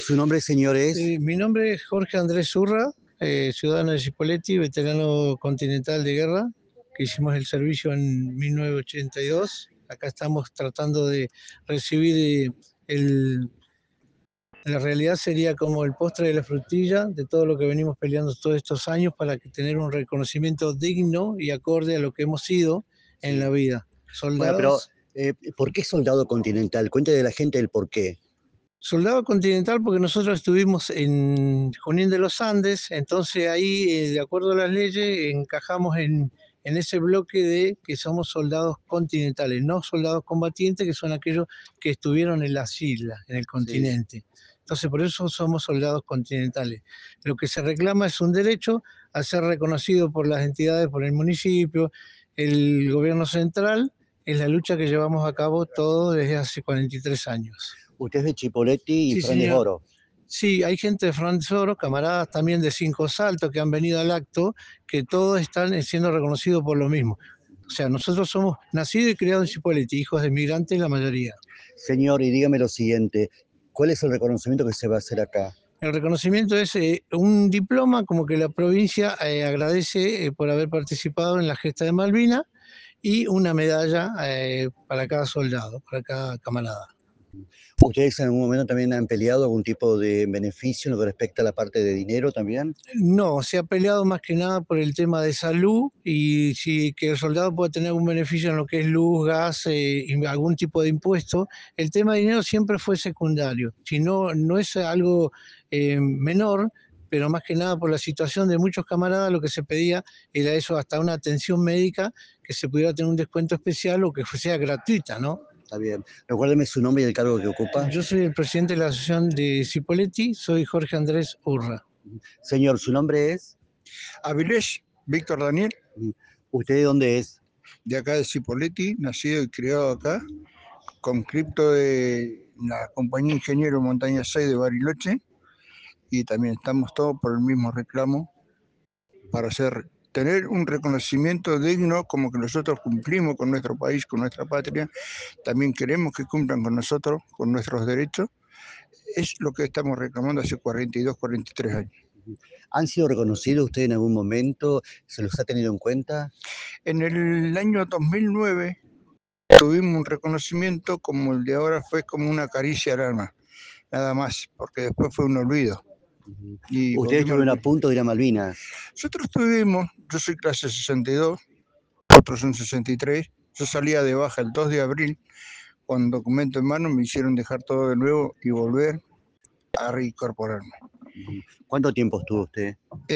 Su nombre, señor, es. Mi nombre es Jorge Andrés Urra, ciudadano de Cipolletti, veterano continental de guerra, que hicimos el servicio en 1982. Acá estamos tratando de recibir la realidad sería como el postre de la frutilla de todo lo que venimos peleando todos estos años para tener un reconocimiento digno y acorde a lo que hemos sido en la Sí. vida. Bueno, pero Soldados. ¿por qué soldado continental? Cuéntale a la gente el por qué. Soldado Continental porque nosotros estuvimos en Junín de los Andes, entonces ahí, de acuerdo a las leyes, encajamos en ese bloque de que somos soldados continentales, no soldados combatientes, que son aquellos que estuvieron en las islas, en el Sí. continente. Entonces, por eso somos soldados continentales. Lo que se reclama es un derecho a ser reconocido por las entidades, por el municipio, el gobierno central. Es la lucha que llevamos a cabo todo desde hace 43 años. Usted es de Chipolletti y Sí, Fernández señor. Oro. Sí, hay gente de Fernández Oro, camaradas también de Cinco Saltos que han venido al acto, que todos están siendo reconocidos por lo mismo. O sea, nosotros somos nacidos y criados en Cipolletti, hijos de migrantes la mayoría. Señor, y dígame lo siguiente, ¿cuál es el reconocimiento que se va a hacer acá? El reconocimiento es un diploma como que la provincia agradece por haber participado en la gesta de Malvinas y una medalla para cada soldado, para cada camarada. ¿Ustedes en algún momento también han peleado algún tipo de beneficio en lo que respecta a la parte de dinero también? No, se ha peleado más que nada por el tema de salud y si que el soldado pueda tener algún beneficio en lo que es luz, gas y algún tipo de impuesto. El tema de dinero siempre fue secundario. Si no, no es algo menor, pero más que nada por la situación de muchos camaradas, lo que se pedía era eso, hasta una atención médica, que se pudiera tener un descuento especial o que sea gratuita, ¿no? Está bien. Recuérdeme su nombre y el cargo que ocupa. Yo soy el presidente de la Asociación de Cipolletti, soy Jorge Andrés Urra. Señor, su nombre es. Avilés, Víctor Daniel, ¿Usted de dónde es? de acá de Cipolletti, nacido y criado acá, conscripto de la compañía Ingeniero Montaña 6 de Bariloche, y también estamos todos por el mismo reclamo para tener un reconocimiento digno como que nosotros cumplimos con nuestro país, con nuestra patria, también queremos que cumplan con nosotros, con nuestros derechos. Es lo que estamos reclamando hace 42, 43 años. ¿Han sido reconocidos ustedes en algún momento? ¿Se los ha tenido en cuenta? En el año 2009 tuvimos un reconocimiento como el de ahora, fue como una caricia al alma, nada más, porque después fue un olvido. Y Ustedes estuvieron a volvimos. punto de ir a Malvinas. Nosotros tuvimos, yo soy clase 62, otros son 63, yo salía de baja el 2 de abril, con documento en mano me hicieron dejar todo de nuevo y volver a reincorporarme. ¿Cuánto tiempo estuvo usted?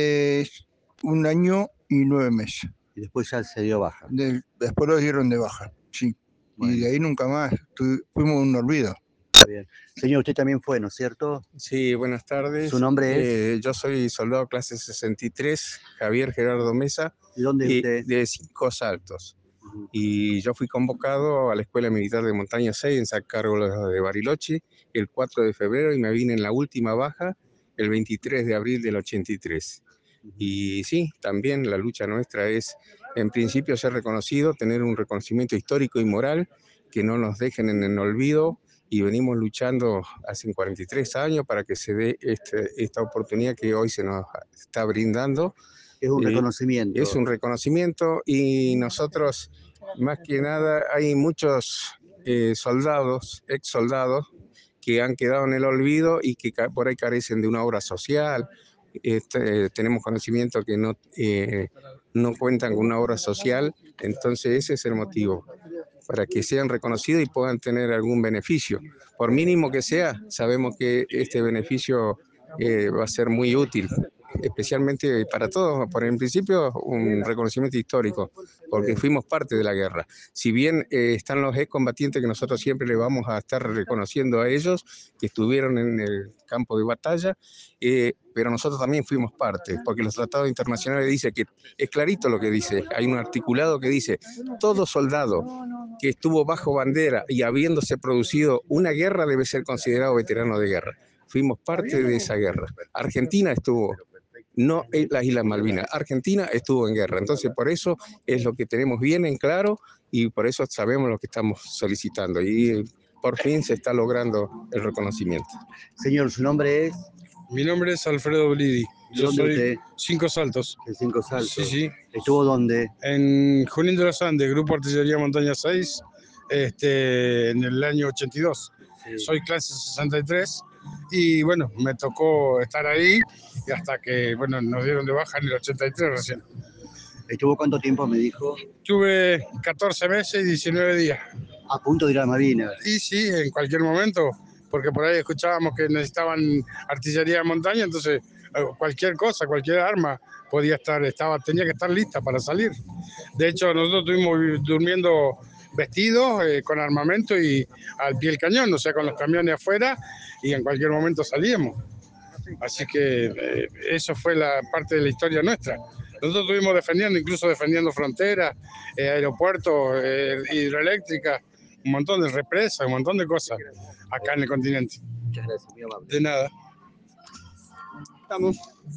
Un año y 9 meses. Y después ya se dio baja. Después lo dieron de baja, sí. Bueno. Y de ahí nunca más, fuimos un olvido. Está bien. Señor, usted también fue, ¿no es cierto? Sí, buenas tardes. ¿Su nombre es? Yo soy soldado clase 63, Javier Gerardo Mesa, ¿De dónde es usted? de Cinco Saltos. Y yo fui convocado a la Escuela Militar de Montaña 6 en San Carlos de Bariloche el 4 de febrero y me vine en la última baja el 23 de abril del 83. Y sí, también la lucha nuestra es, en principio, ser reconocido, tener un reconocimiento histórico y moral, que no nos dejen en el olvido, y venimos luchando hace 43 años para que se dé esta oportunidad que hoy se nos está brindando. Es un reconocimiento. Es un reconocimiento y nosotros, más que nada, hay muchos soldados, ex soldados, que han quedado en el olvido y que por ahí carecen de una obra social. Tenemos conocimiento que no cuentan con una obra social, entonces ese es el motivo, para que sean reconocidos y puedan tener algún beneficio. Por mínimo que sea, sabemos que este beneficio va a ser muy útil, especialmente para todos. Por en principio, un reconocimiento histórico, porque fuimos parte de la guerra. Si bien están los excombatientes que nosotros siempre le vamos a estar reconociendo a ellos, que estuvieron en el campo de batalla, pero nosotros también fuimos parte, porque los tratados internacionales dicen que es clarito lo que dice. Hay un articulado que dice: todo soldado que estuvo bajo bandera y habiéndose producido una guerra debe ser considerado veterano de guerra. Fuimos parte de esa guerra. Argentina estuvo, no las Islas Malvinas, Argentina estuvo en guerra. Entonces, por eso es lo que tenemos bien en claro y por eso sabemos lo que estamos solicitando. Y por fin se está logrando el reconocimiento. Señor, su nombre es. Mi nombre es Alfredo Blidi. ¿De Yo dónde soy usted? Cinco Saltos. De Cinco Saltos. Sí, sí. ¿Estuvo dónde? En Junín de los Andes, Grupo Artillería Montaña 6, en el año 82. Sí. Soy clase 63 y bueno, me tocó estar ahí y hasta que, bueno, nos dieron de baja en el 83 recién. ¿Estuvo cuánto tiempo, me dijo? Tuve 14 meses y 19 días. A punto de ir a Malvinas. Y sí, en cualquier momento, porque por ahí escuchábamos que necesitaban artillería de montaña, entonces cualquier cosa, cualquier arma tenía que estar lista para salir. De hecho, nosotros estuvimos durmiendo vestidos, con armamento y al pie del cañón, o sea, con los camiones afuera, y en cualquier momento salíamos. Así que eso fue la parte de la historia nuestra. Nosotros estuvimos incluso defendiendo fronteras, aeropuertos, hidroeléctricas, un montón de represas, un montón de cosas acá en el continente. Muchas gracias, muy amable. De nada. Estamos.